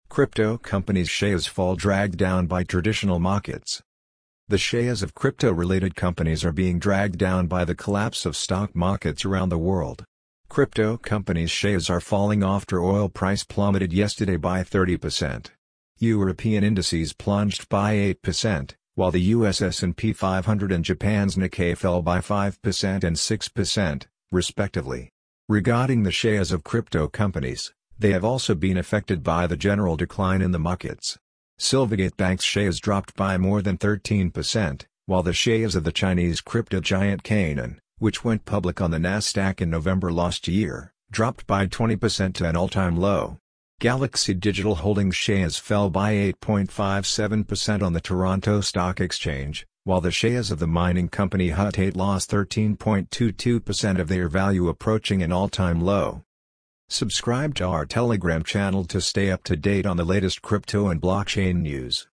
Crypto companies' shares fall dragged down by traditional markets. The shares of crypto-related companies are being dragged down by the collapse of stock markets around the world. Crypto companies' shares are falling after oil price plummeted yesterday by 30%. European indices plunged by 8%, while the US S&P 500 and Japan's Nikkei fell by 5% and 6%, respectively. Regarding the shares of crypto companies, they have also been affected by the general decline in the markets. Silvergate Bank's shares dropped by more than 13%, while the shares of the Chinese crypto giant Canaan, which went public on the Nasdaq in November last year, dropped by 20% to an all-time low. Galaxy Digital Holdings shares fell by 8.57% on the Toronto Stock Exchange, while the shares of the mining company Hut 8 lost 13.22% of their value, approaching an all-time low. Subscribe to our Telegram channel to stay up to date on the latest crypto and blockchain news.